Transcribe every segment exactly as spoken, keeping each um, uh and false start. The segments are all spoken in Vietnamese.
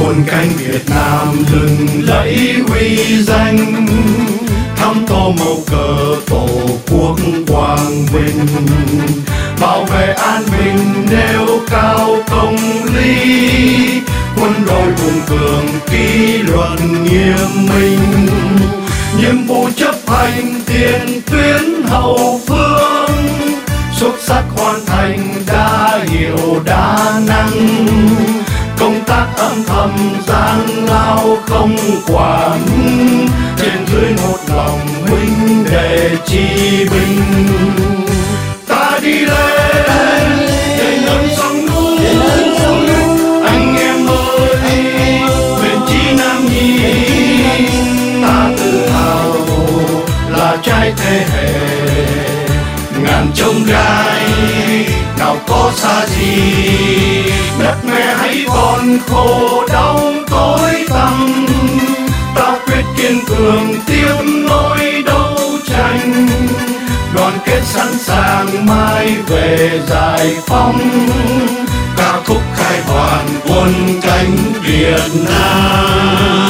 Quân cánh Việt Nam lừng lẫy uy danh, thắm tô màu cờ tổ quốc quang vinh. Bảo vệ an bình nêu cao công lý, quân đội hùng cường kỷ luật nghiêm minh. Nhiệm vụ chấp hành tiền tuyến hậu phương, xuất sắc hoàn thành đa hiệu đa năng. Công tác âm thầm gian lao không quản, trên dưới một lòng huynh đệ chi binh. Ta đi lên để ngân sông núi, anh em ơi nguyện chi nam nhi. Ta tự hào là trai thế hệ, ngàn chông gai nào có xa gì. Đất mẹ hãy còn khổ đau tối tăm, ta quyết kiên cường tiếp nối đấu tranh. Đoàn kết sẵn sàng mai về giải phóng, ca khúc khai hoàn quân cánh Việt Nam.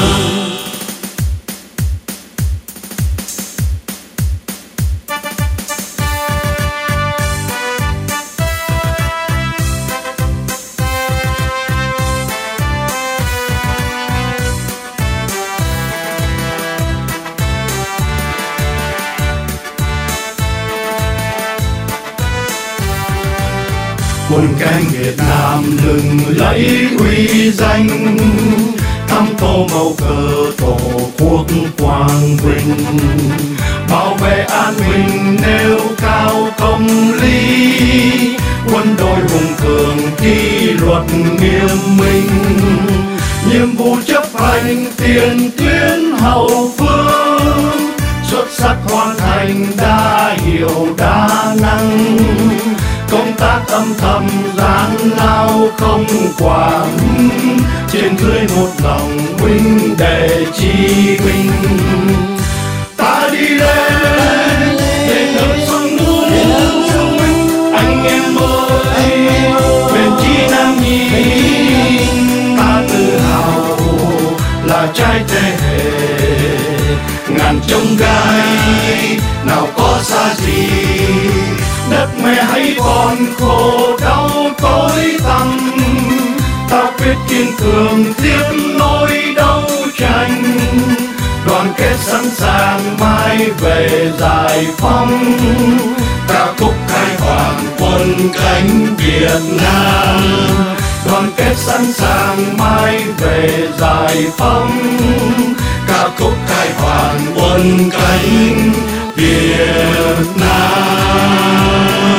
Quân cánh Việt Nam lừng lẫy uy danh, thắm tô màu cờ tổ quốc quang vinh. Bảo vệ an bình nêu cao công lý, quân đội hùng cường kỷ luật nghiêm minh. Nhiệm vụ chấp hành tiền tuyến hậu phương, xuất sắc hoàn thành đa hiệu đa năng. Công tác âm thầm gian lao không quản, trên dưới một lòng huynh đệ chi binh. Ta đi lên để ngân sông núi, anh em ơi nguyện chi nam nhi. Ta tự hào là trai thế hệ, ngàn chông gai nào có xa gì. Đất mẹ hãy còn khổ đau tối tăm, ta quyết kiên cường tiếp nối đấu tranh. Đoàn kết sẵn sàng mai về giải phóng, ca khúc khai hoàn quân cánh Việt Nam. Đoàn kết sẵn sàng mai về giải phóng, ca khúc khai hoàn quân cánh Việt Nam.